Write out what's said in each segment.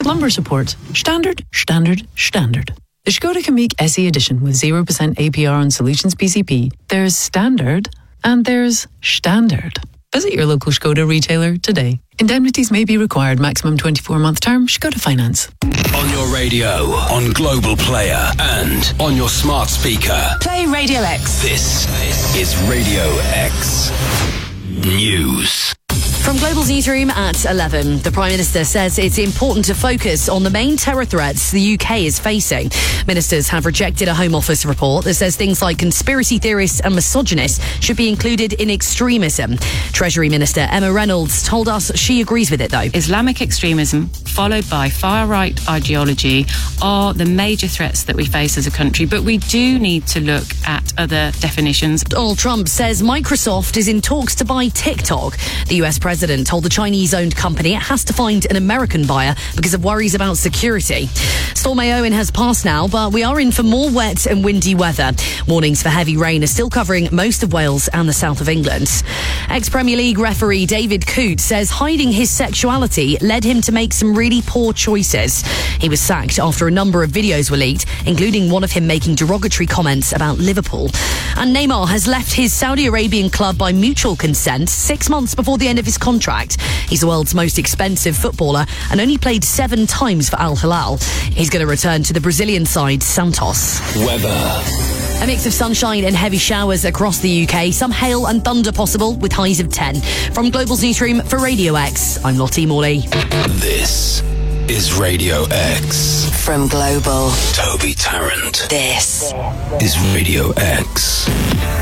Lumber support. Standard, standard, standard. The Skoda Kamiq SE Edition with 0% APR on Solutions PCP. There's standard and there's standard. Visit your local Skoda retailer today. Indemnities may be required. Maximum 24-month term. Skoda Finance. On your radio, on Global Player, and on your smart speaker. Play Radio X. This is Radio X News. From Global's newsroom at 11, the Prime Minister says it's important to focus on the main terror threats the UK is facing. Ministers have rejected a Home Office report that says things like conspiracy theorists and misogynists should be included in extremism. Treasury Minister Emma Reynolds told us she agrees with it, though. Islamic extremism, followed by far-right ideology, are the major threats that we face as a country, but we do need to look at other definitions. Donald Trump says Microsoft is in talks to buy TikTok. The US President told the Chinese-owned company it has to find an American buyer because of worries about security. Storm Éowyn has passed now, but we are in for more wet and windy weather. Warnings for heavy rain are still covering most of Wales and the south of England. Ex-Premier League referee David Coote says hiding his sexuality led him to make some really poor choices. He was sacked after a number of videos were leaked, including one of him making derogatory comments about Liverpool. And Neymar has left his Saudi Arabian club by mutual consent 6 months before the end of his contract. He's the world's most expensive footballer and only played 7 times for Al Hilal. He's going to return to the Brazilian side, Santos. Weather. A mix of sunshine and heavy showers across the UK. Some hail and thunder possible with highs of 10. From Global's newsroom for Radio X, I'm Lottie Morley. This is Radio X. From Global, Toby Tarrant. this Is Radio X.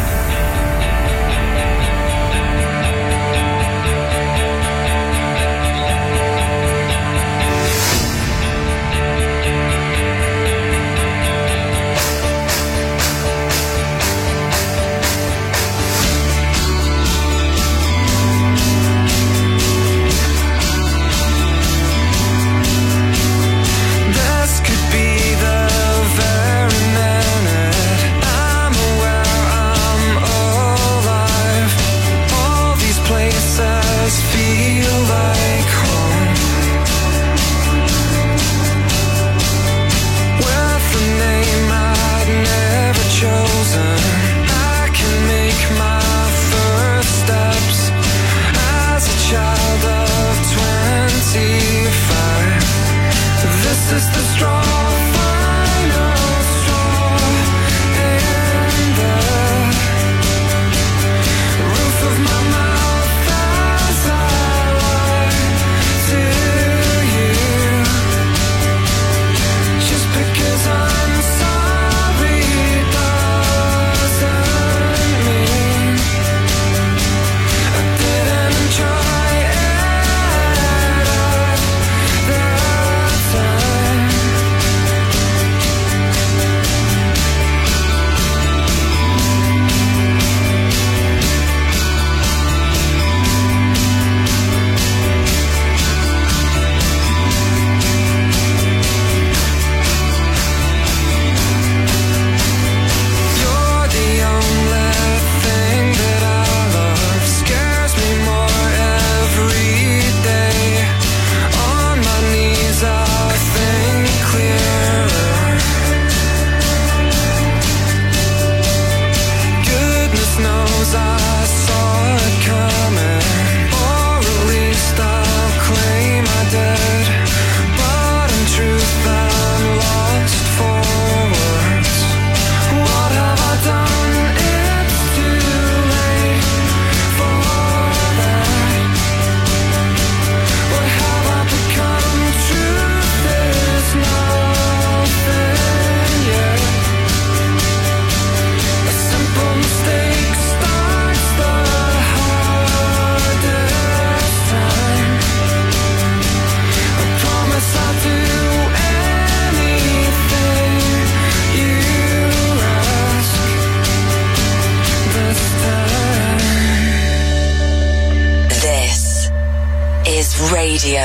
Radio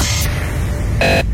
X.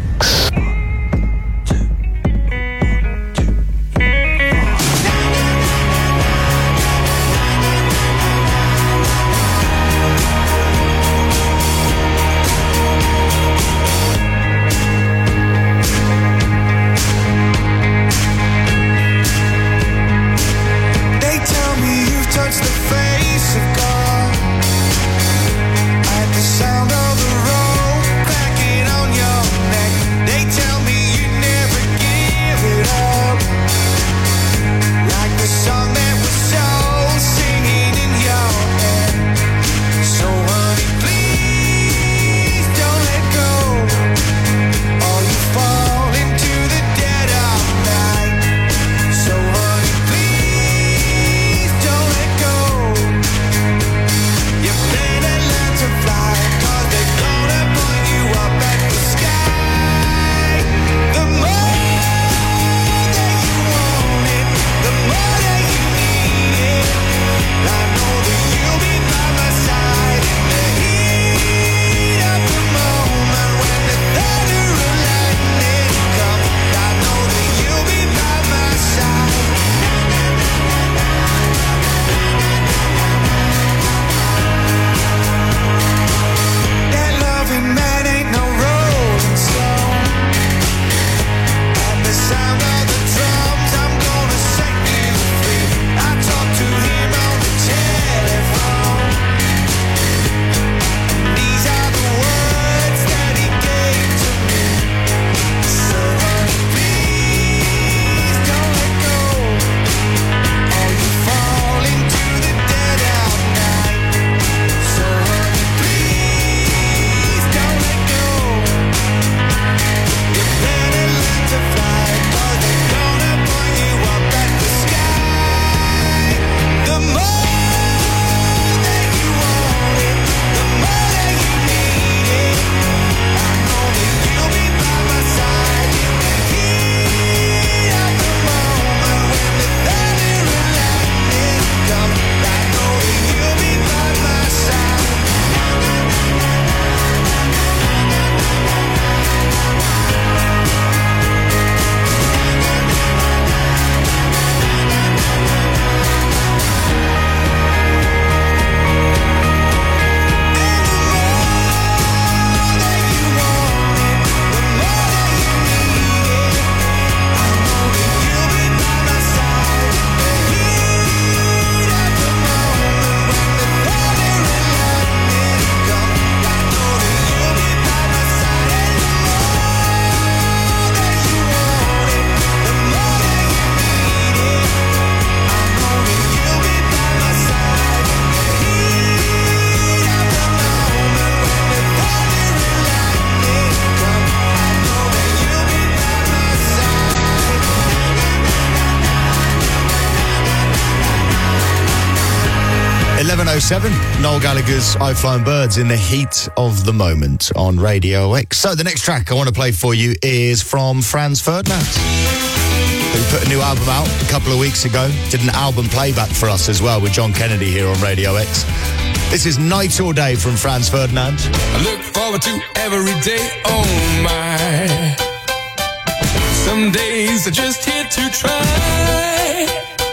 7. Noel Gallagher's I've Flown Birds in the heat of the moment on Radio X. So the next track I want to play for you is from Franz Ferdinand, who put a new album out a couple of weeks ago. Did an album playback for us as well with John Kennedy here on Radio X. This is Night or Day from Franz Ferdinand. I look forward to every day, oh my. Some days are just here to try.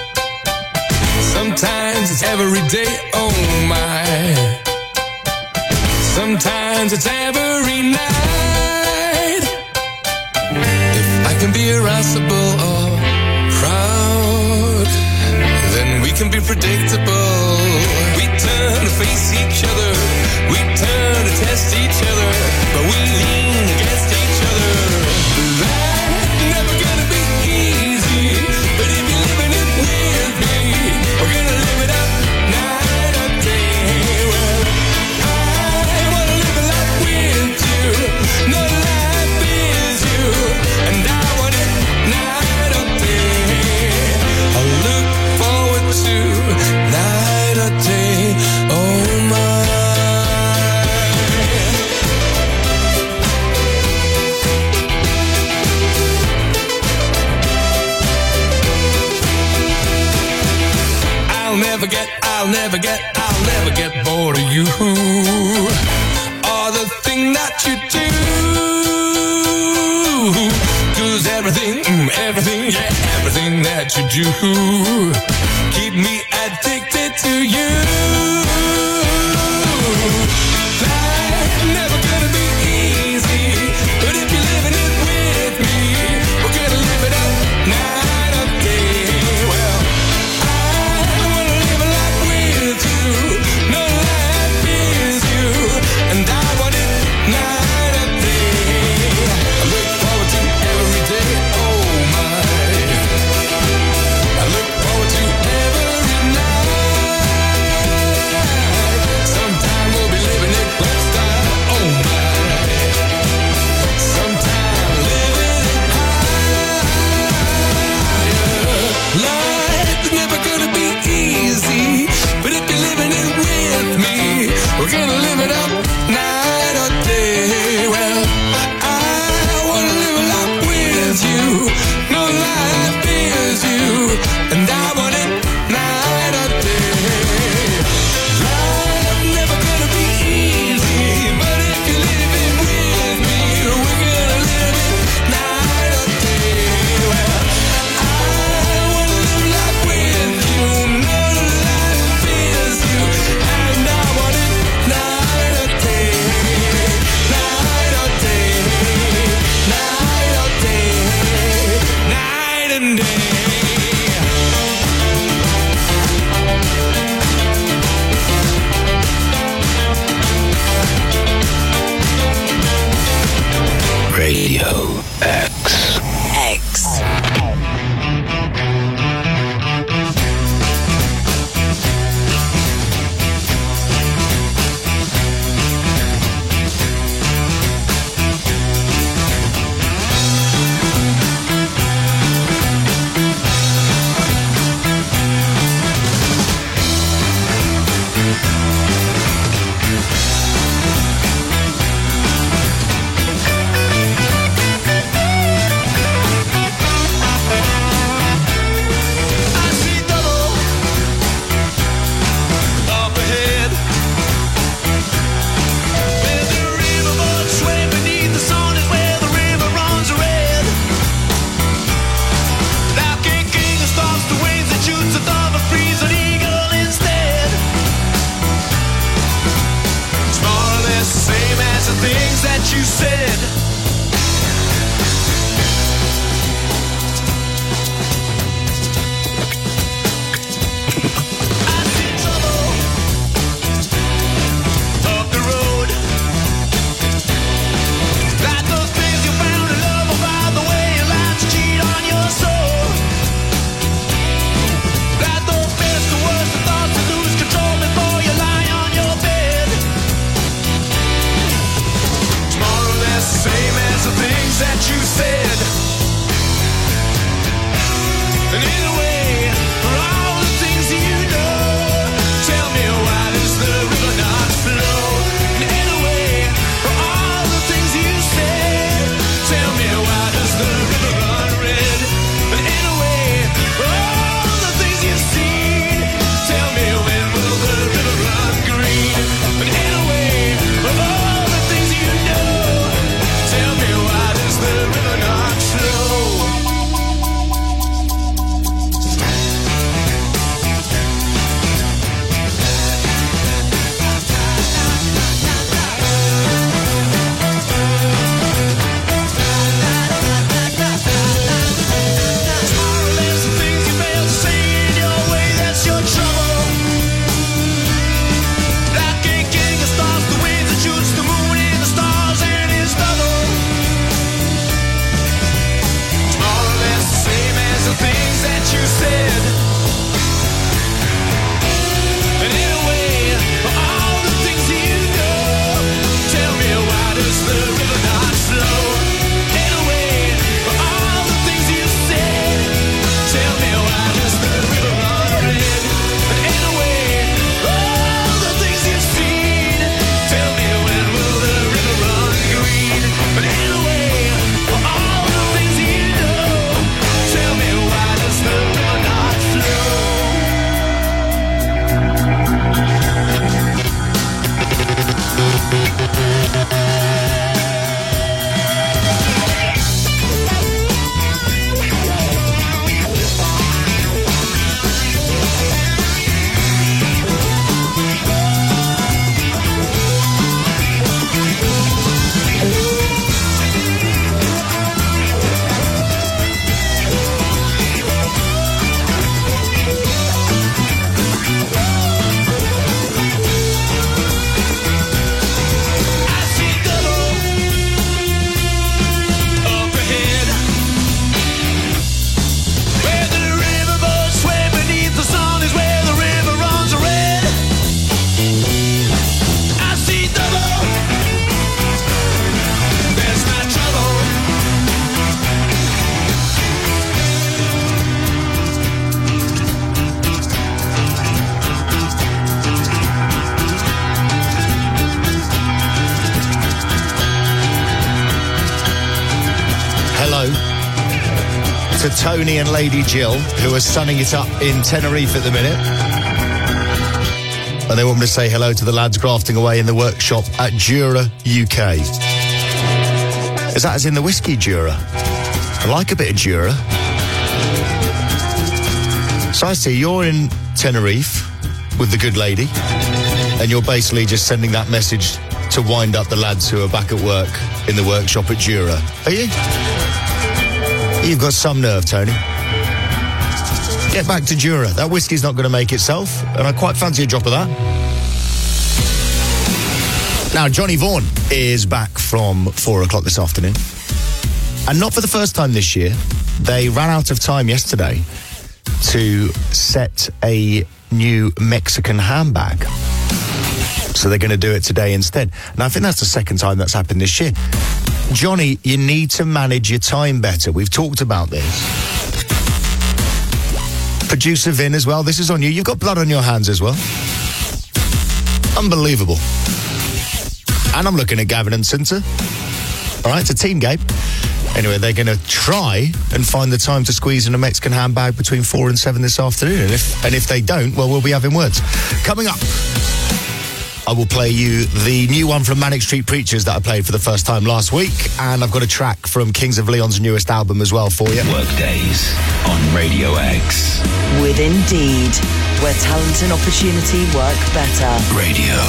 Sometimes it's every day, oh my. Sometimes it's every night. If I can be irascible or proud, then we can be predictable. We turn to face each other, we turn to test each other, but we lean against each other. Life's never gonna be easy, but if you're living it with me, we're gonna live it up night or day. Well, I wanna live a life with you, no life is you, and I want it night or day. I look forward to night or day, oh my. I'll never get bored of you, or the thing that you do. 'Cause everything that you do, keep me addicted to you. Life's never gonna be easy, but if you're living it with me, we're gonna live it up night or day. Well, I wanna live a life with you, no life is you, and I want it night or day. I look forward to every day, oh my. I look forward to every night. Sometime we'll be living it lifestyle, oh my. Sometime living it high. Life's never gonna be easy, but if you're living it with me, we're gonna live it up night or day. Well, I wanna live a life with you, no life is you, and I want it night or day. Life's never gonna be easy, but if you're living with me, we're gonna live it night or day. Well, I wanna live life with you, no life is you, and I want it night or day, night or day, night or day, night and day. Radio X. X. you said. And in a way, for all the things you know, tell me why does the river not flow? In a way, for all the things you said, tell me why does the river run red? And in a way, for all the things you've seen, tell me when will the river run green? But in a way, for all the things you know, tell me why does the river not flow? I see double up ahead, where the riverboat sway beneath the sun is where the river runs red. I see double, there's my trouble. Hello to Tony and Lady Jill, who are sunning it up in Tenerife at the minute. And they want me to say hello to the lads grafting away in the workshop at Jura, UK. Is that as in the whiskey Jura? I like a bit of Jura. So I see you're in Tenerife with the good lady, and you're basically just sending that message to wind up the lads who are back at work in the workshop at Jura. Are you? You've got some nerve, Tony. Get back to Jura. That whiskey's not going to make itself, and I quite fancy a drop of that. Now, Johnny Vaughan is back from 4 o'clock this afternoon. And not for the first time this year. They ran out of time yesterday to set a new Mexican handbag. So they're going to do it today instead. And I think that's the second time that's happened this year. Johnny, you need to manage your time better. We've talked about this. Producer Vin as well. This is on you. You've got blood on your hands as well. Unbelievable. And I'm looking at Gavin and Cinta. All right, it's a team game. Anyway, they're going to try and find the time to squeeze in a Mexican handbag between 4 and 7 this afternoon. And if they don't, well, we'll be having words. Coming up, I will play you the new one from Manic Street Preachers that I played for the first time last week. And I've got a track from Kings of Leon's newest album as well for you. Workdays on Radio X. With Indeed, where talent and opportunity work better. Radio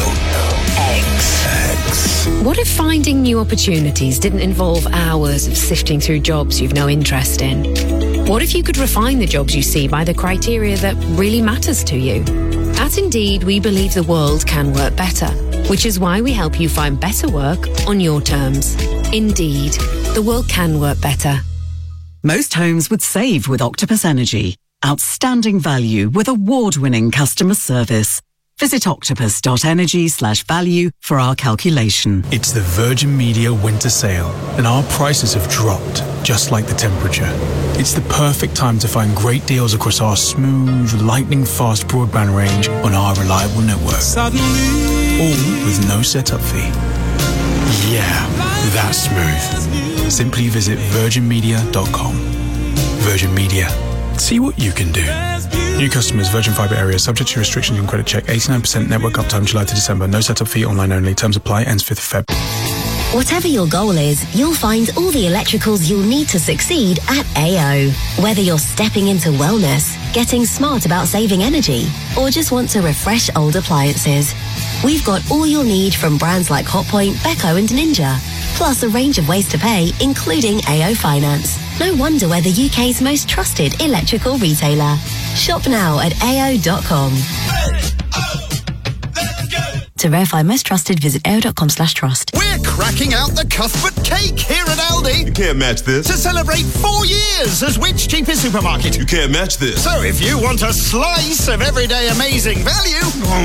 X. What if finding new opportunities didn't involve hours of sifting through jobs you've no interest in? What if you could refine the jobs you see by the criteria that really matters to you? At Indeed, we believe the world can work better, which is why we help you find better work on your terms. Indeed, the world can work better. Most homes would save with Octopus Energy. Outstanding value with award-winning customer service. Visit octopus.energy/value for our calculation. It's the Virgin Media winter sale, and our prices have dropped, just like the temperature. It's the perfect time to find great deals across our smooth, lightning-fast broadband range on our reliable network. Suddenly, all with no setup fee. Yeah, that's smooth. Simply visit virginmedia.com. Virgin Media. See what you can do. New customers, Virgin Fibre area, subject to restrictions and credit check. 89% network uptime July to December. No setup fee, online only. Terms apply. Ends 5th of Feb. Whatever your goal is, you'll find all the electricals you'll need to succeed at AO. Whether you're stepping into wellness, getting smart about saving energy, or just want to refresh old appliances, we've got all you'll need from brands like Hotpoint, Beko and Ninja, plus a range of ways to pay, including AO Finance. No wonder we're the UK's most trusted electrical retailer. Shop now at ao.com. To verify most trusted, visit ao.com/trust. We're cracking out the Cuthbert cake here at Aldi. You can't match this. To celebrate 4 years as which cheapest supermarket? You can't match this. So if you want a slice of everyday amazing value,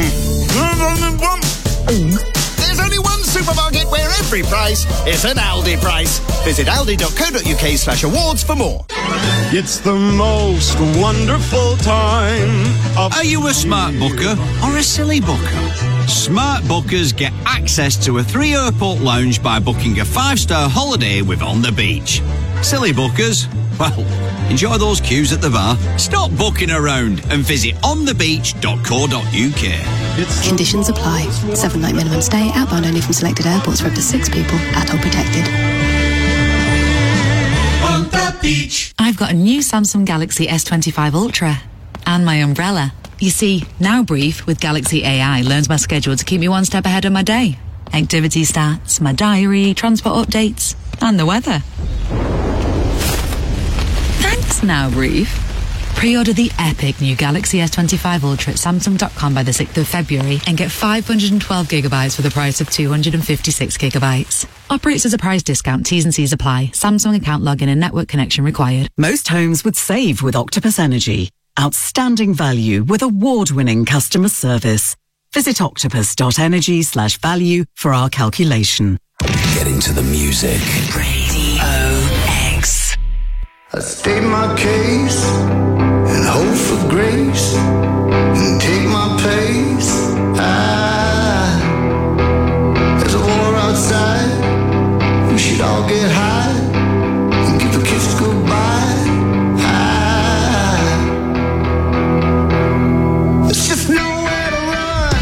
there's only one supermarket where every price is an Aldi price. Visit aldi.co.uk/awards for more. It's the most wonderful time of... Are you a smart booker or a silly booker? Smart bookers get access to a 3-airport lounge by booking a 5-star holiday with On the Beach. Silly bookers? Well, enjoy those queues at the bar. Stop booking around and visit onthebeach.co.uk. Conditions apply. 7-night minimum stay, outbound only from selected airports for up to 6 people, ATOL protected. On the beach. I've got a new Samsung Galaxy S25 Ultra and my umbrella. You see, Now Brief with Galaxy AI learns my schedule to keep me one step ahead of my day. Activity stats, my diary, transport updates, and the weather. Thanks, Now Brief. Pre-order the epic new Galaxy S25 Ultra at Samsung.com by the 6th of February and get 512 gigabytes for the price of 256 gigabytes. Operates as a price discount. T's and C's apply. Samsung account login and network connection required. Most homes would save with Octopus Energy. Outstanding value with award-winning customer service. Visit octopus.energy/value for our calculation. Get into the music. Radio X. I state my case and hope for grace and take my pace. There's a war outside. We should all get high and give the kids goodbye. There's just nowhere to run.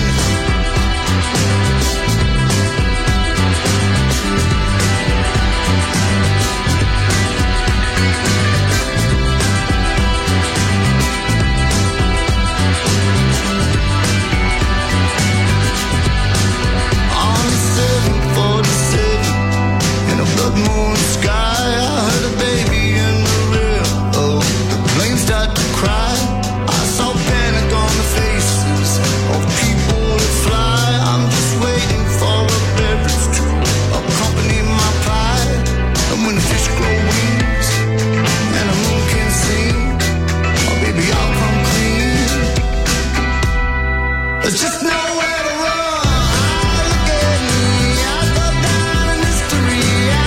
On 747 in a blood moon sky, I heard a baby in the rear. Oh, the plane started to cry. I saw panic on the faces of people that fly. I'm just waiting for a beverage to accompany my pie. And when the fish grow wings and the moon can sing, oh baby, I'll come clean. There's just nowhere to run. Look at me, I go down in history.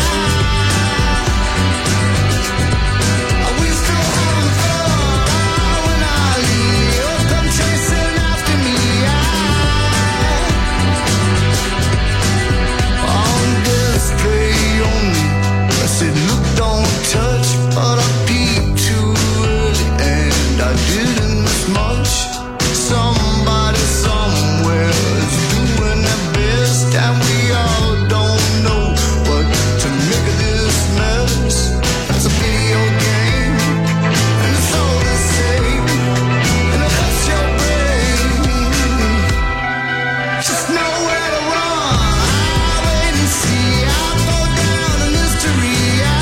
We still having fun when I leave. Come chasing after me. On display only. I said, look, don't touch, but I peeped too early and I didn't miss much. Somebody somewhere is doing their best, and we all don't know what to make of this mess. It's a video game, and it's all the same, and it hurts your brain. Just nowhere to run. I wait and see. I go down in history.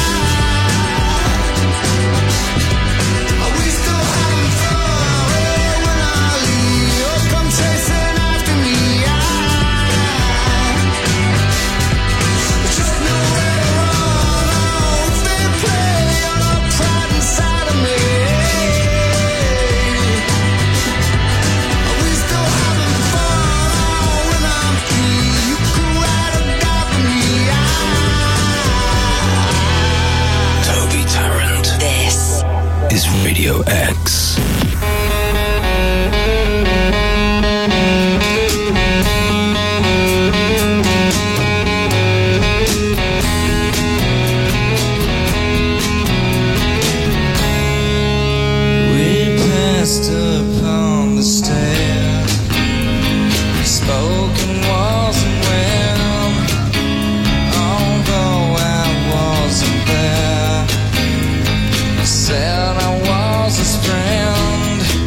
Are we still having fun when I leave? Oh, come chasing after me. There's just nowhere to run. Oh, they play on the pride inside of me. Are we still having fun when I'm free? You can ride or die for me. Toby Tarrant. This is Radio X. We passed upon the stair, spoken wasn't when, although I wasn't there. I said I was his friend.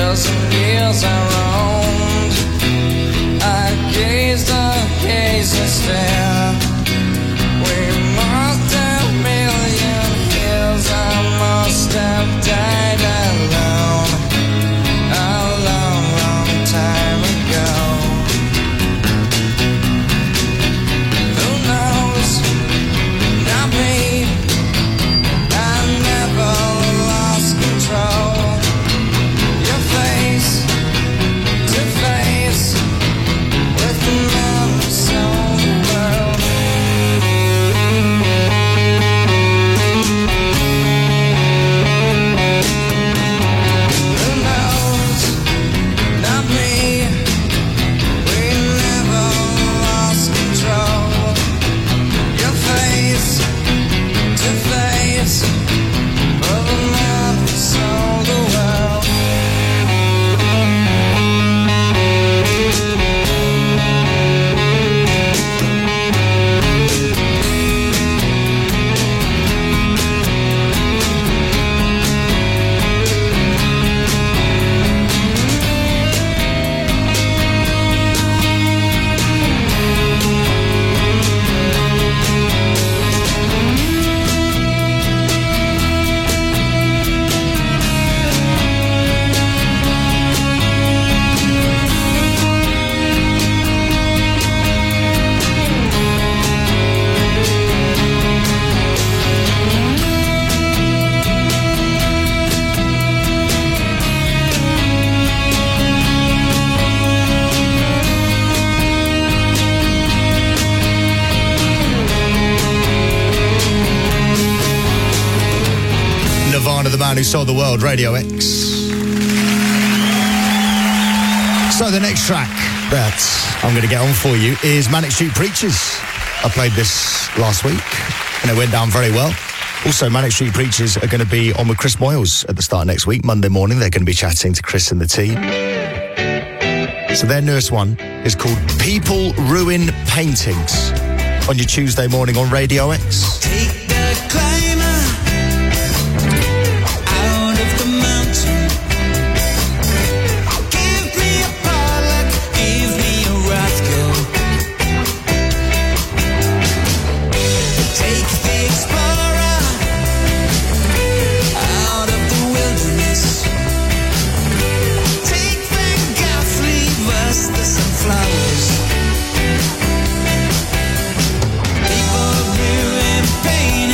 years and years I roamed. I gazed and stared. We must have million years. I must have died alone a long, long time ago. Who knows? Not me. I never lost control. Your face to face with the man who sold the world. Who knows? Not me. We never lost control. Your face to face with the man who sold the world. Nirvana, the man who sold the world, Radio X. So the next track that I'm going to get on for you is Manic Street Preachers. I played this last week and it went down very well. Also, Manic Street Preachers are going to be on with Chris Moyles at the start of next week, Monday morning. They're going to be chatting to Chris and the team. So their newest one is called People Ruin Paintings on your Tuesday morning on Radio X. Take the climber out of the mountain. Give me a Pollock, give me a Rothko. Take the explorer out of the wilderness. Take Van Gogh, leave us the sunflowers. People ruin pain.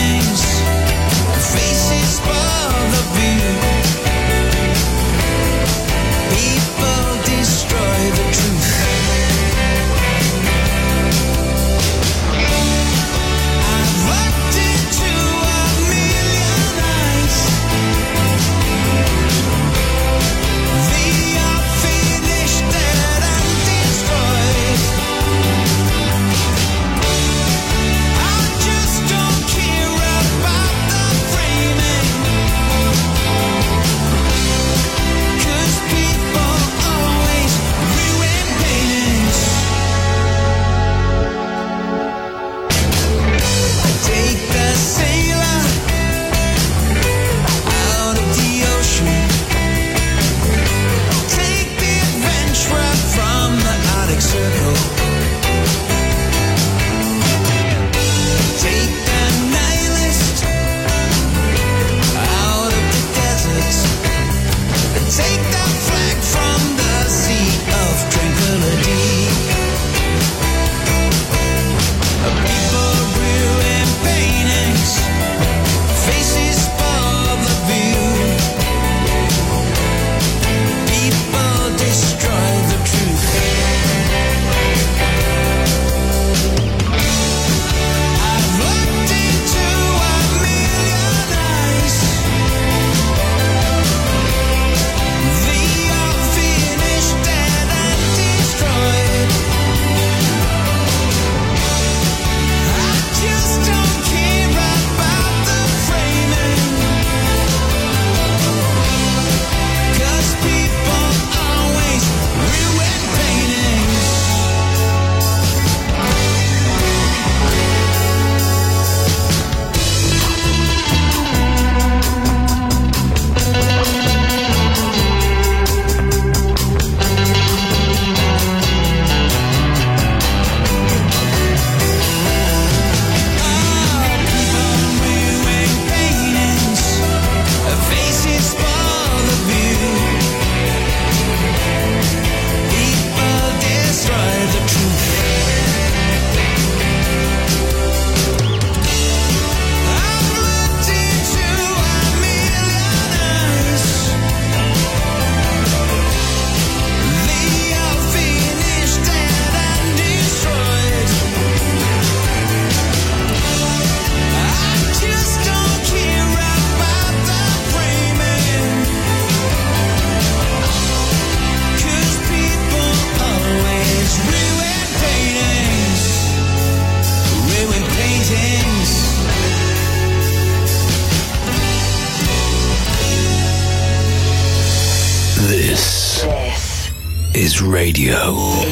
is Radio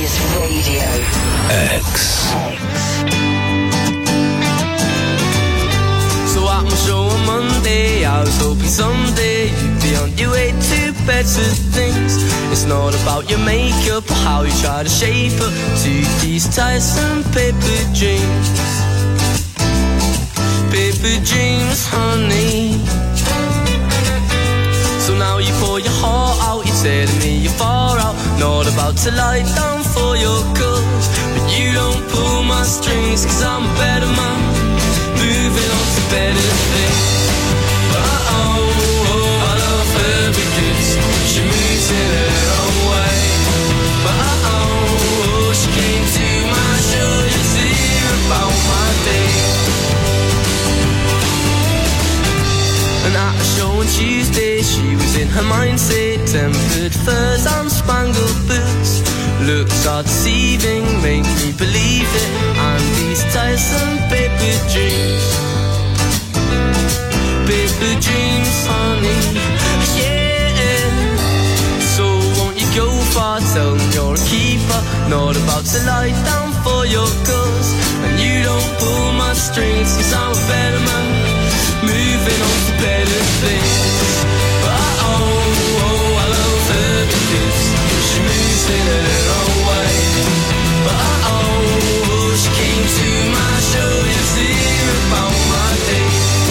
X. So at my show on Monday, I was hoping someday you'd be on your way to better things. It's not about your makeup or how you try to shape up to these tiresome paper dreams. Paper dreams, honey. So now you pour your heart out, you're telling me you're far out, not about to lie down for your cause. But you don't pull my strings, cause I'm a better man, moving on to better things. I love her because she moves in her own way. But she came to my show just to hear about my day. And at a show on Tuesday, she was in her mindset, tempered furs and spangled boots. Looks are deceiving, make me believe it, and these tiresome paper dreams. Paper dreams, honey, yeah. So won't you go far, tell them you're a keeper, not about to lie down for your cause. And you don't pull my strings, cause I'm a better man, moving on to better things. But I love her because she moves in her own way. But she came to my show just to hear about my day.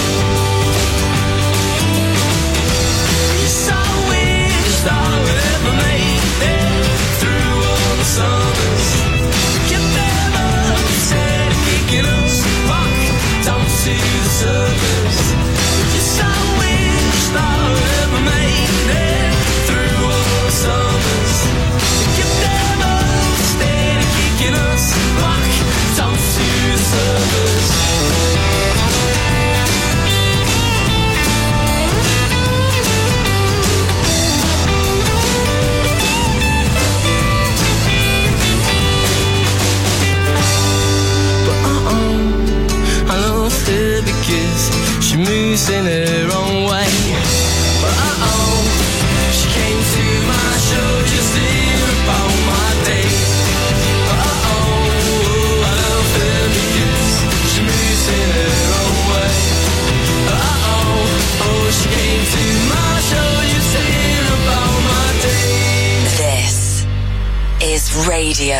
Yes, I wish I ever made it through all the summers. Get never said kicking us back down to the surface. Yes, I wish I ever made it through all the summers. You never stayed kicking us back down to the surface. But I love her because she moves in her own way. But she came to my show just to hear about my day. But I love her because she moves in her own way. But she came to my show just to hear about my day. This is Radio.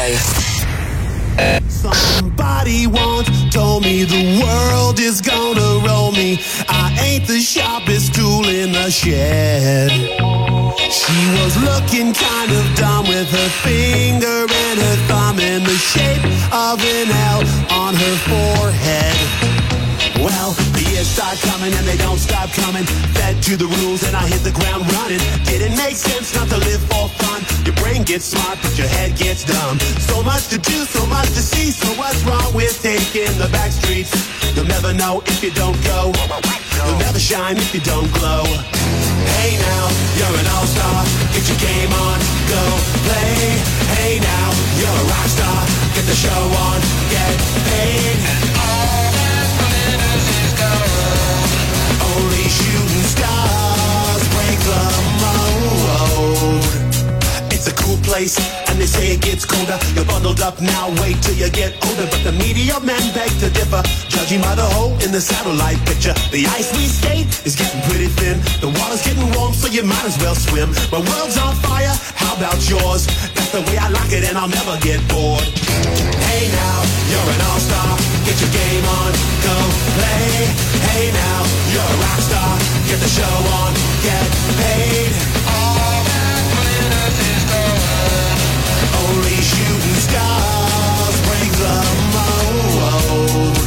Somebody once told me the world is gonna roll me. I ain't the sharpest tool in the shed. She was looking kind of dumb with her finger and her thumb in the shape of an L on her forehead. Well, the years start coming and they don't stop coming. Fed to the rules and I hit the ground running. Didn't make sense not to live for fun. Your brain gets smart but your head gets dumb. So much to do, so much to see. So what's wrong with taking the back streets? You'll never know if you don't go. You'll never shine if you don't glow. Hey now, you're an all-star. Get your game on, go play. Hey now, you're a rock star. Get the show on, get paid. All that glitters is gold. Only shooting stars break the mold. It's a cool place, and they say it gets colder. You're bundled up now, wait till you get older. But the media men beg to differ, judging by the hole in the satellite picture. The ice we skate is getting pretty thin. The water's getting warm, so you might as well swim. My world's on fire, how about yours? That's the way I like it, and I'll never get bored. Hey now, you're an all-star. Get your game on, go play. Hey now, you're a rock star. Get the show on, get paid. All that glitters is gold. Only shooting stars break the mold.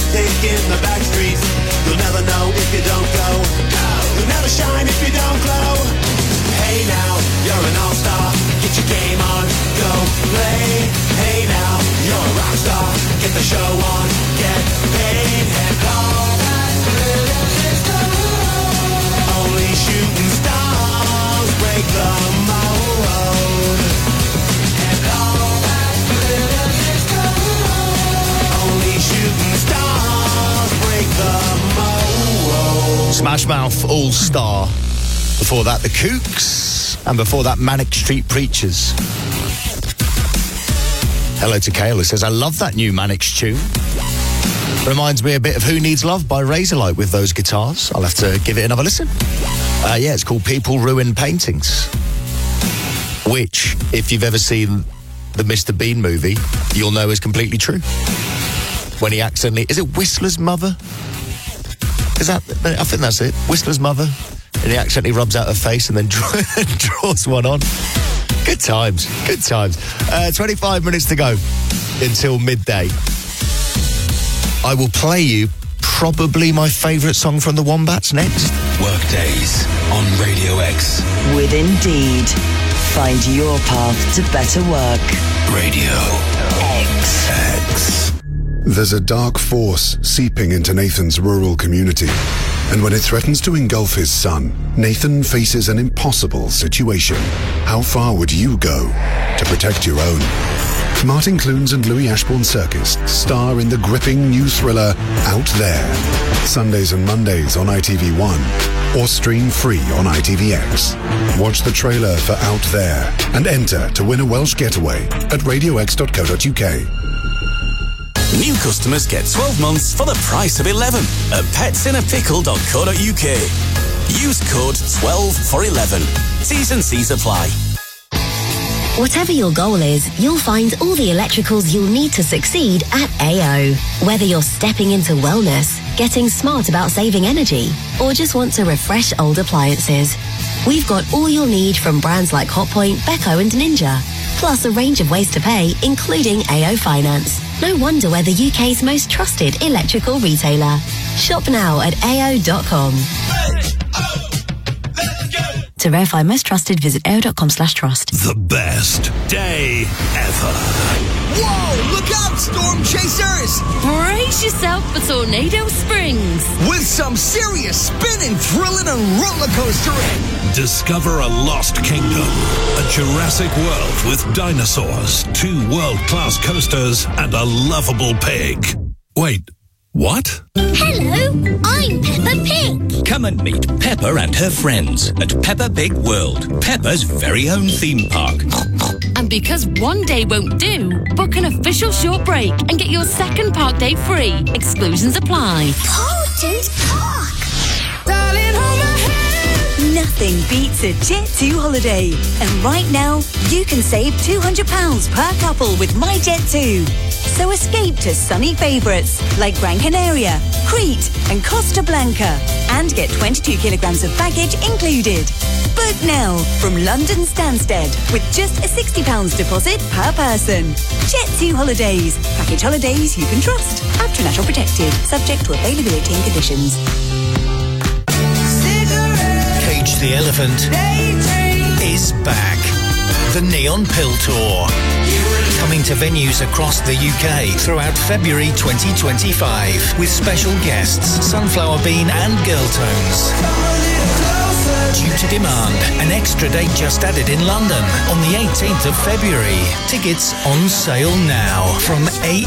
lipstick in the back streets. You'll never know if you don't go. You'll never shine if you don't glow. Hey now, you're an all-star. Get your game on, go play. Hey now, you're a rock star. Get the show on, get paid. And all that glitters is gold. Only shooting stars break the mold. And all that glitters is gold. Only shooting stars break the mold. Smash Mouth All-Star. Before that, The Kooks. And before that, Manic Street Preachers. Hello to Kale, who says, I love that new Manics tune. Reminds me a bit of Who Needs Love by Razorlight with those guitars. I'll have to give it another listen. Yeah, it's called People Ruin Paintings. Which, if you've ever seen the Mr. Bean movie, you'll know is completely true. When he accidentally... Is it Whistler's mother? Is that... I think that's it. Whistler's mother. And he accidentally rubs out her face and then draws one on. Good times. Good times. 25 minutes to go until midday. I will play you probably my favourite song from the Wombats next. Workdays on Radio X. With Indeed. Find your path to better work. Radio X. There's a dark force seeping into Nathan's rural community. And when it threatens to engulf his son, Nathan faces an impossible situation. How far would you go to protect your own? Martin Clunes and Louis Ashbourne Circus star in the gripping new thriller Out There. Sundays and Mondays on ITV1 or stream free on ITVX. Watch the trailer for Out There and enter to win a Welsh getaway at radiox.co.uk. New customers get 12 months for the price of 11 at petsinnapickle.co.uk. Use code 12 for 11. T's and C's apply. Whatever your goal is, you'll find all the electricals you'll need to succeed at AO. Whether you're stepping into wellness, getting smart about saving energy, or just want to refresh old appliances, we've got all you'll need from brands like Hotpoint, Beko and Ninja. Plus a range of ways to pay, including AO Finance. No wonder we're the UK's most trusted electrical retailer. Shop now at ao.com. To verify most trusted, visit ao.com/trust. The best day ever. Whoa, look out, storm chasers! Brace yourself for Tornado Springs. With some serious spinning, thrilling, and roller coastering. Discover a lost kingdom. A Jurassic World with dinosaurs, 2 world-class coasters, and a lovable pig. Wait, what? Hello, I'm Peppa Pig. Come and meet Peppa and her friends at Peppa Pig World, Peppa's very own theme park. And because one day won't do, book an official short break and get your second park day free. Exclusions apply. Potent Park. Darling, hold my hand. Nothing beats a Jet2 holiday. And right now, you can save £200 per couple with My Jet2. So escape to sunny favourites like Gran Canaria, Crete and Costa Blanca and get 22 kilograms of baggage included. Book now from London Stansted with just a £60 deposit per person. Jet2 Holidays. Package holidays you can trust. After National Protected. Subject to availability and conditions. Cage the Elephant is back. The Neon Pill Tour. Coming to venues across the UK throughout February 2025 with special guests Sunflower Bean and Girltones. Due to demand, an extra date just added in London on the 18th of February. Tickets on sale now from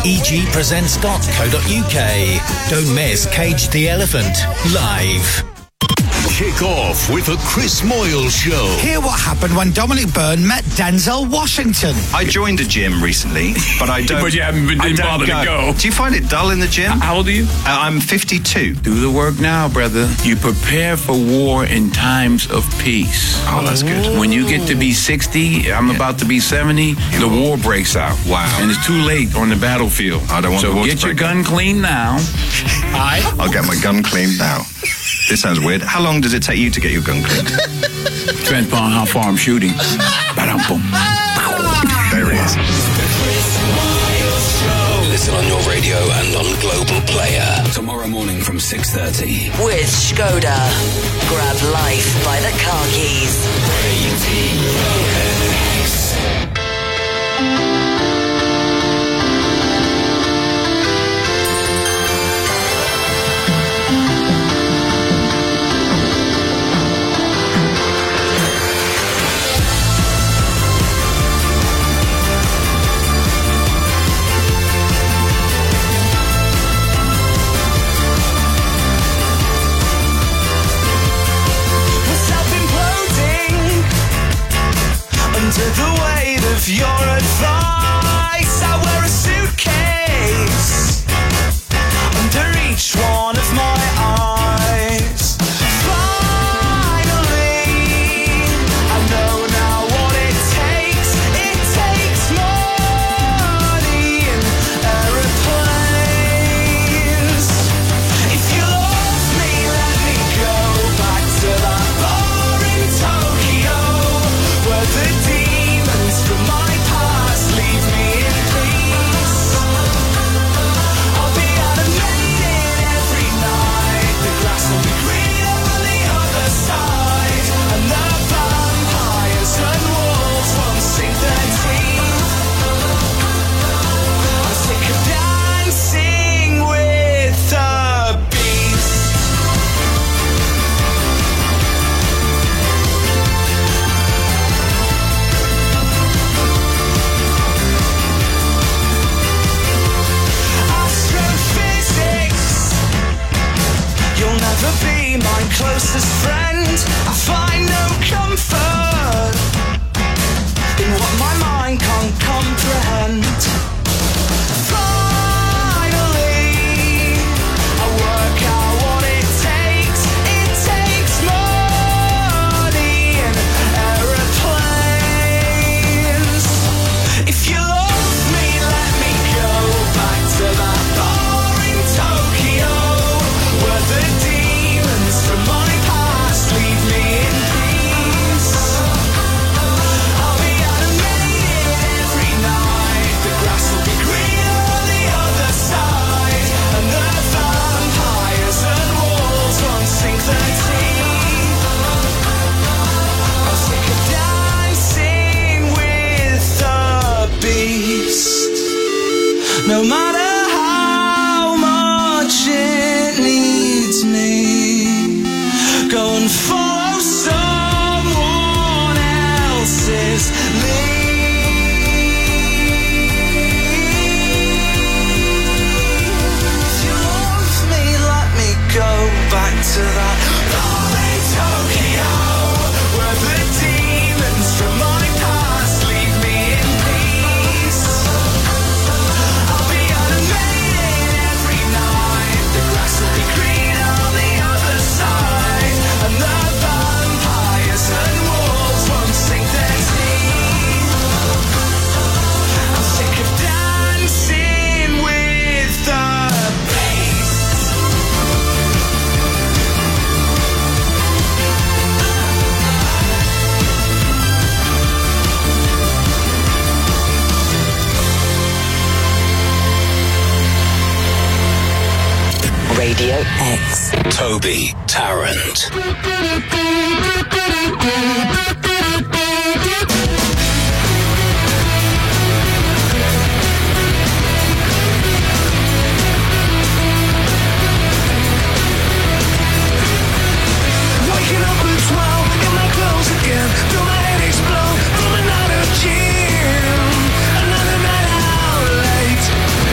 aegpresents.co.uk. Don't miss Cage the Elephant live. Kick off with the Chris Moyle Show. Hear what happened when Dominic Byrne met Denzel Washington. I joined a gym recently, but I don't... But you haven't been bothered to go. Do you find it dull in the gym? How old are you? I'm 52. Do the work now, brother. You prepare for war in times of peace. Oh, that's good. When you get to be 60, I'm about to be 70, the war breaks out. Wow. And it's too late on the battlefield. I don't want the war to get your break gun clean now. I'll get my gun cleaned now. This sounds weird. How long does it take you to get your gun cleaned? Depends upon how far I'm shooting. Ba-dum-bum. There he is. Listen on your radio. radio and on Global Player. Tomorrow morning from 6:30. With Skoda. Grab life by the car keys. Radio X. Under the weight of your advice, I wear a suitcase under each one of my eyes. Finally, I know now what it takes. It takes money and aeroplanes. If you love me, let me go back to that bar in Tokyo, where the demons from my past leave me in peace. I'll be animated every night. The grass will be greener on the other side, and the vampires and wolves won't sink their teeth. I'm sick of dancing with the beast. Astrophysics, you'll never be my closest friend. I find no comfort in what my mind can't comprehend. Finally, I work out what it takes. It takes money and aeroplanes. If you love me, let me go back to that bar in Tokyo, where the demons from my past leave me in peace. I'll be animated every night. The grass will be greener on the other side, and the vampires and wolves won't sink their teeth. I'm sick of dancing with the beast. No matter how much it needs me, go and follow someone else's lead. If you love me, let me go back to that bar in Tokyo, where the demons from my past leave me in peace. I'll be animated every night. The grass will be greener on the other side, and the vampires and wolves won't sink their teeth. I'm sick of dancing with the beast. Radio X. Toby Tarrant. Waking up at 12 in my clothes again. Feel my head explode from another gym. Another night out late.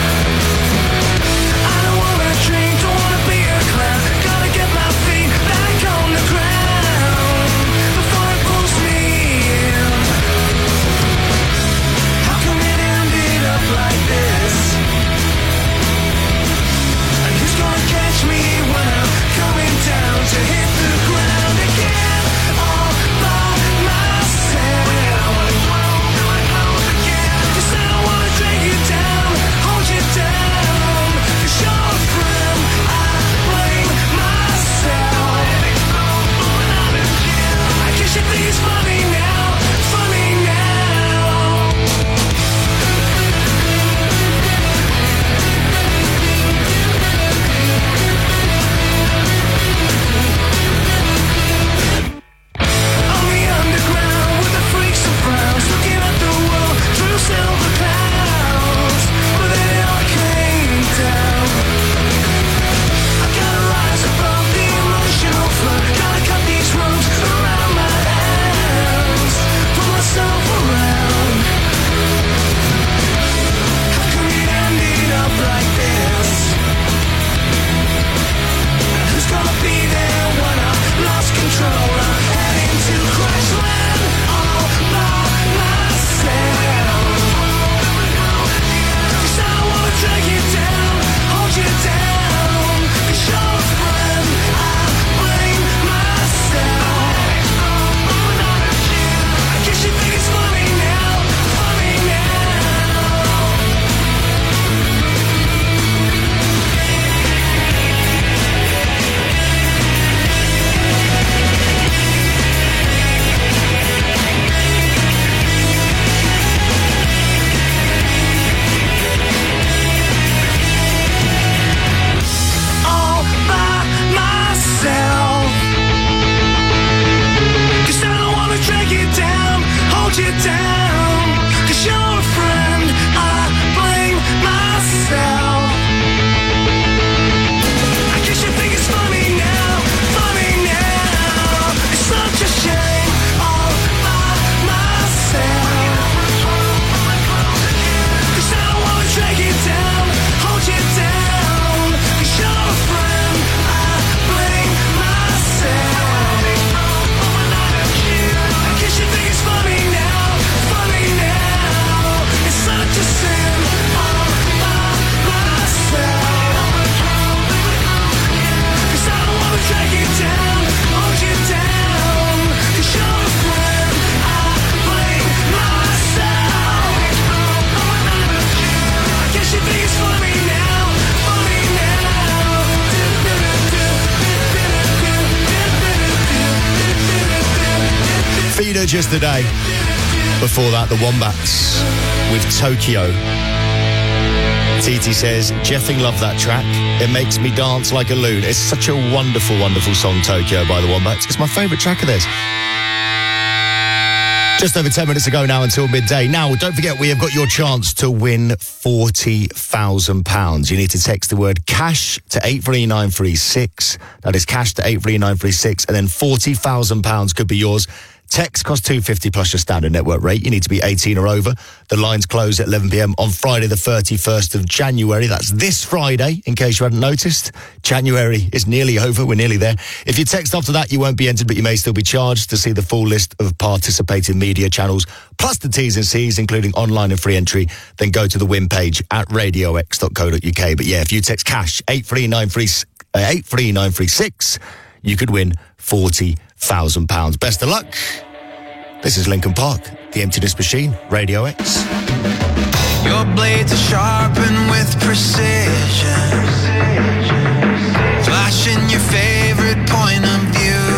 I don't wanna drink, don't wanna be a clown. Gotta get my feet back on the ground before it pulls me Savage yesterday. Before that, the Wombats with Tokyo. TT says, Jeffing love that track. It makes me dance like a loon. It's such a wonderful, wonderful song, Tokyo, by the Wombats. It's my favourite track of theirs. Just over 10 minutes ago now until midday. Now, don't forget, we have got your chance to win £40,000. You need to text the word cash to 83936. That is cash to 83936. And then £40,000 could be yours. Text costs $2.50 plus your standard network rate. You need to be 18 or over. The lines close at 11 p.m. on Friday, the 31st of January. That's this Friday, in case you hadn't noticed. January is nearly over. We're nearly there. If you text after that, you won't be entered, but you may still be charged. To see the full list of participating media channels, plus the T's and C's, including online and free entry, then go to the win page at radiox.co.uk. But yeah, if you text cash 83936, you could win £40,000. Best of luck. This is Linkin Park, The Emptiness Machine, Radio X. Your blades are sharpened with precision, flashing your favorite point of view.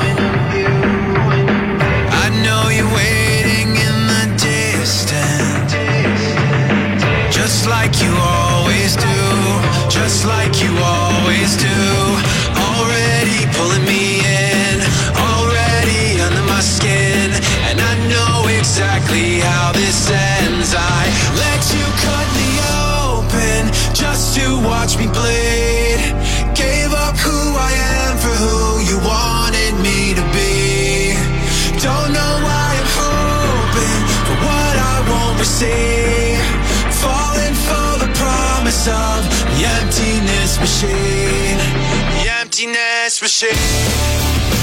I know you're waiting in the distance, just like you always do, just like you always do. Already pulling me in, already under my skin, and I know exactly how this ends. I let you cut me open just to watch me bleed. Gave up who I am for who you wanted me to be. Don't know why I'm hoping for what I won't receive. Falling for the promise of the emptiness machine. The emptiness machine.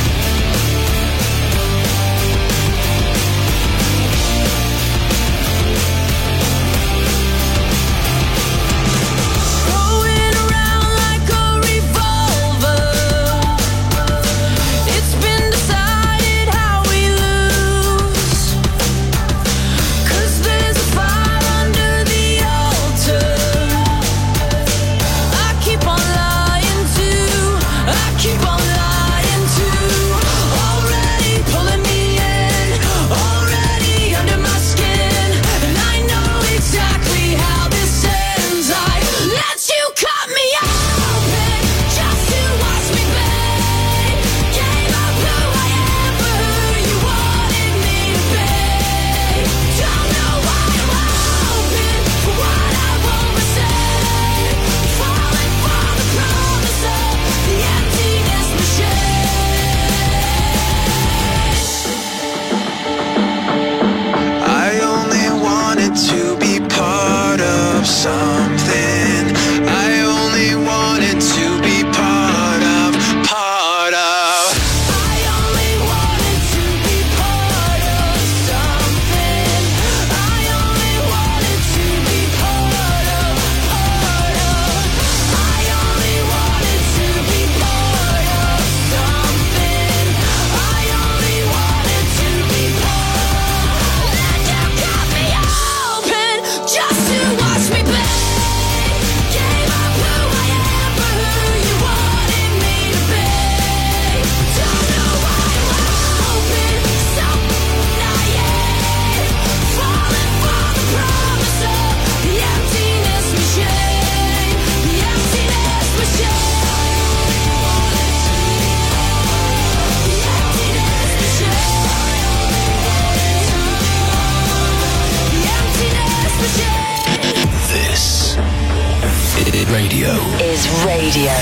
Radio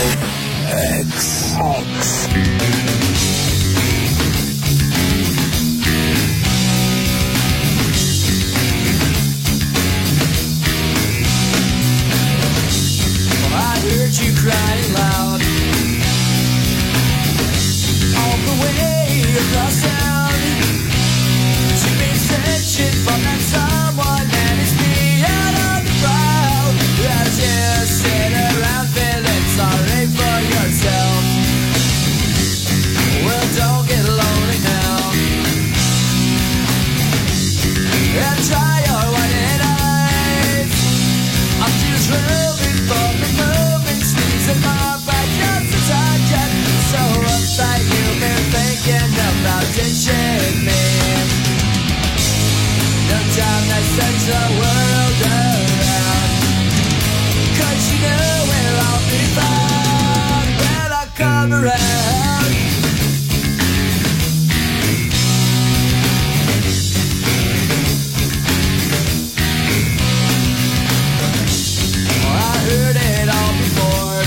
X. I heard you crying loud all the way across town. You've been searching for that someone, and it's me out of the crowd. As you sit around feeling sorry for yourself. Well, don't get lonely now, and try your white eyes. I'm still trailing for the moving streets of my backyard since I got so uptight. You've been thinking about ditching me. the world around. 'Cause you know where I'll be found when I come around. I heard it all before,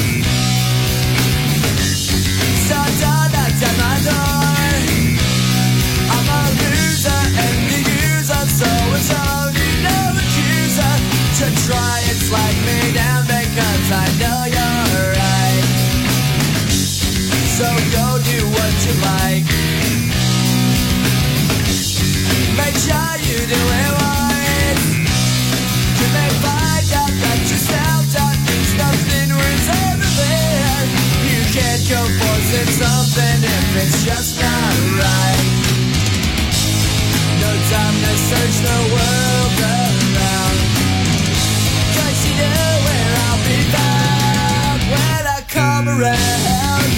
so don't knock at my door. I'm a loser and the user, so it's only no accuser to try and slag me down because I know you're right. So go do what you like, make sure you do it right. You may find out that yourself that means nothing worth everything. You can't go forcing something if it's just not right. No time to search the world around, 'cause you know where I'll be found when I come around.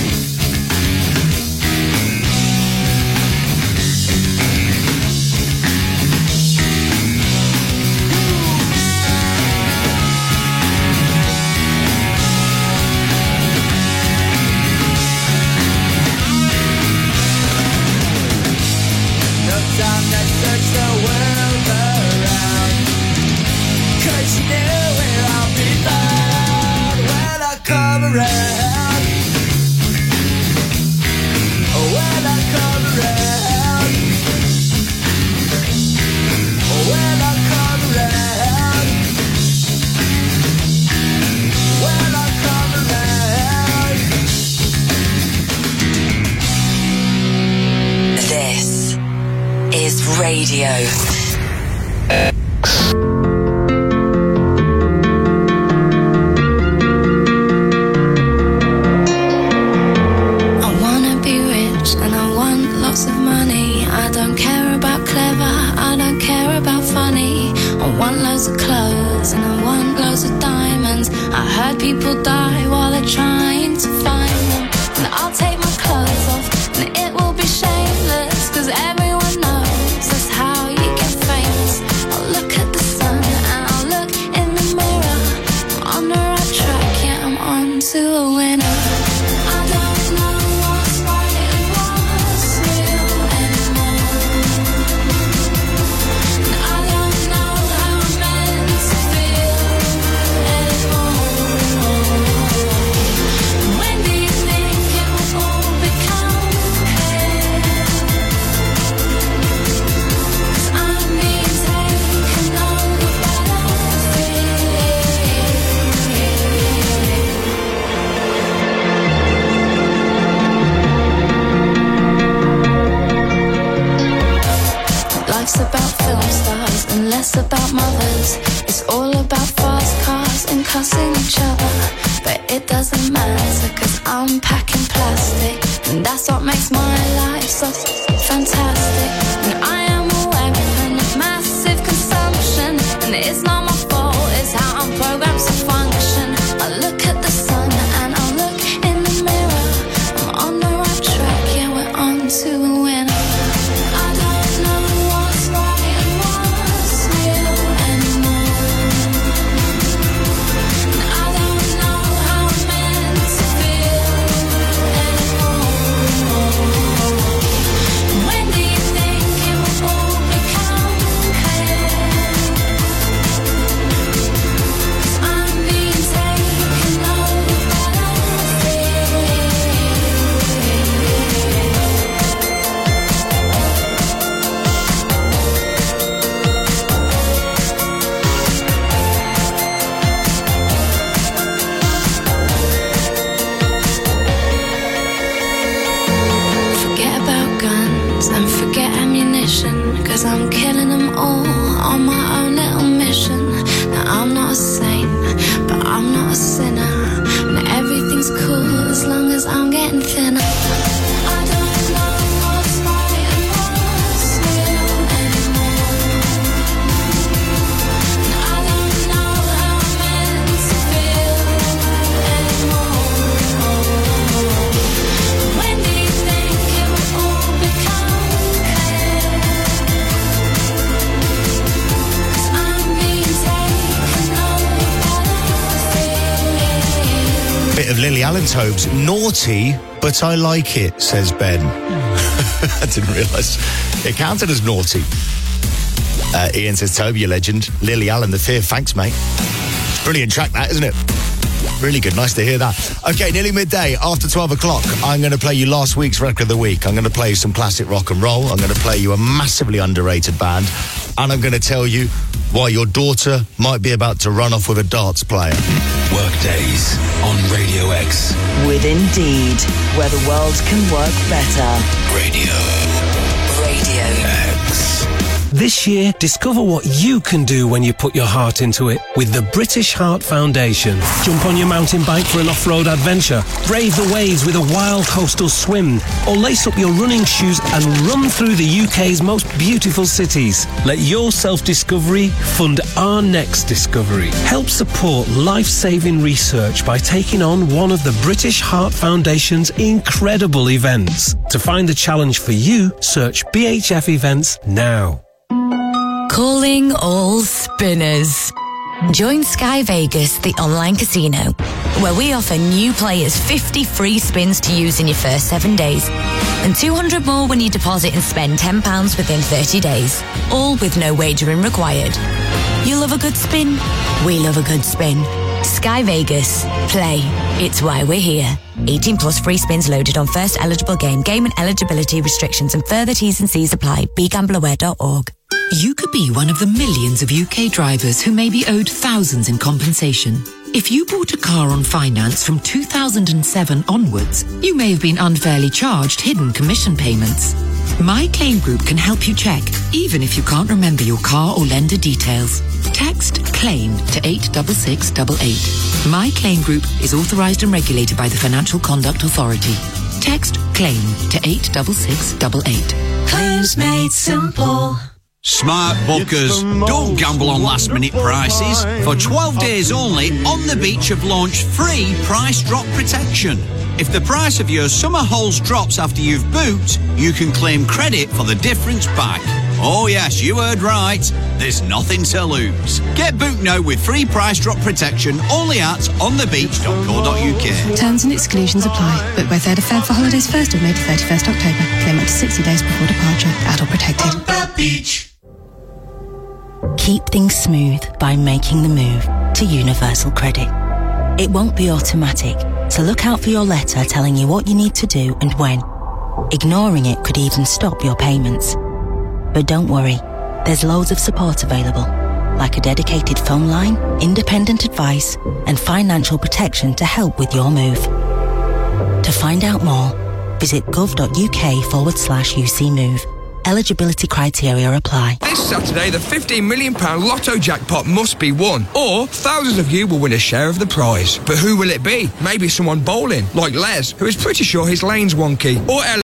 No time to search the world around, 'cause you know where I'll be found when I come around. When I come around. When I come around. When I come around. This is Radio X. I wanna be rich and I want lots of money. I don't care about clever, I don't care about funny. I want loads of clothes and I want loads of diamonds. I heard people die while they're trying to find them. And I'll take my clothes off and it will be shameless, 'cause everyone knows that's how you get famous. I'll look at the sun and I'll look in the mirror. I'm on the right track, yeah, I'm on to a winner. I don't know what's right and what's real anymore. And I don't know how I'm meant to feel anymore. When do you think it will all become clear? 'Cause I'm being taken over by the Life's about film stars and less about mothers. It's all about fast cars and cussing each other. But it doesn't matter, 'cause I'm packing plastic, and that's what makes my life so fantastic. And I am a weapon of massive consumption, and it's not my fault, it's how I'm programmed to function. I look at the sun and I look in the mirror. I'm on the right track, yeah, we're on to a winner. I don't know what's right and what's real anymore. And I don't know how I'm meant to feel anymore. When do you think bit of Lily Allen Tobes. Naughty, but I like it, says Ben. I didn't realise it counted as naughty. Ian says, Toby, you legend. Lily Allen, The Fear. Thanks, mate. Brilliant track, that, isn't it? Really good. Nice to hear that. Okay, nearly midday. After 12 o'clock, I'm going to play you last week's record of the week. I'm going to play you some classic rock and roll. I'm going to play you a massively underrated band. And I'm going to tell you why your daughter might be about to run off with a darts player. Workdays on Radio X. With Indeed, where the world can work better. Radio X. This year, discover what you can do when you put your heart into it with the British Heart Foundation. Jump on your mountain bike for an off-road adventure, brave the waves with a wild coastal swim, or lace up your running shoes and run through the UK's most beautiful cities. Let your self-discovery fund our next discovery. Help support life-saving research by taking on one of the British Heart Foundation's incredible events. To find the challenge for you, search BHF events now. Calling all spinners. Join Sky Vegas, the online casino, where we offer new players 50 free spins to use in your first 7 days and 200 more when you deposit and spend £10 within 30 days, all with no wagering required. You love a good spin? We love a good spin. Sky Vegas. Play. It's why we're here. 18 plus free spins loaded on first eligible game. Game and eligibility restrictions and further T's and C's apply. BeGambleAware.org. You could be one of the millions of UK drivers who may be owed thousands in compensation. If you bought a car on finance from 2007 onwards, you may have been unfairly charged hidden commission payments. My Claim Group can help you check, even if you can't remember your car or lender details. Text CLAIM to 86688. My Claim Group is authorised and regulated by the Financial Conduct Authority. Text CLAIM to 86688. Claims made simple. Smart bookers, don't gamble on last minute prices. For 12 days only, On the Beach have launched free price drop protection. If the price of your summer holes drops after you've booked, you can claim credit for the difference back. Oh yes, you heard right. There's nothing to lose. Get booked now with free price drop protection only at onthebeach.co.uk. Terms and exclusions apply. Book by 3rd of Feb for holidays 1st of May to 31st October. Claim up to 60 days before departure. Adult protected. On the beach. Keep things smooth by making the move to Universal Credit. It won't be automatic, so look out for your letter telling you what you need to do and when. Ignoring it could even stop your payments. But don't worry, there's loads of support available, like a dedicated phone line, independent advice, and financial protection to help with your move. To find out more, visit gov.uk/UC Move. Eligibility criteria apply. This Saturday, the £15 million lotto jackpot must be won, or thousands of you will win a share of the prize. But who will it be? Maybe someone bowling, like Les, who is pretty sure his lane's wonky, or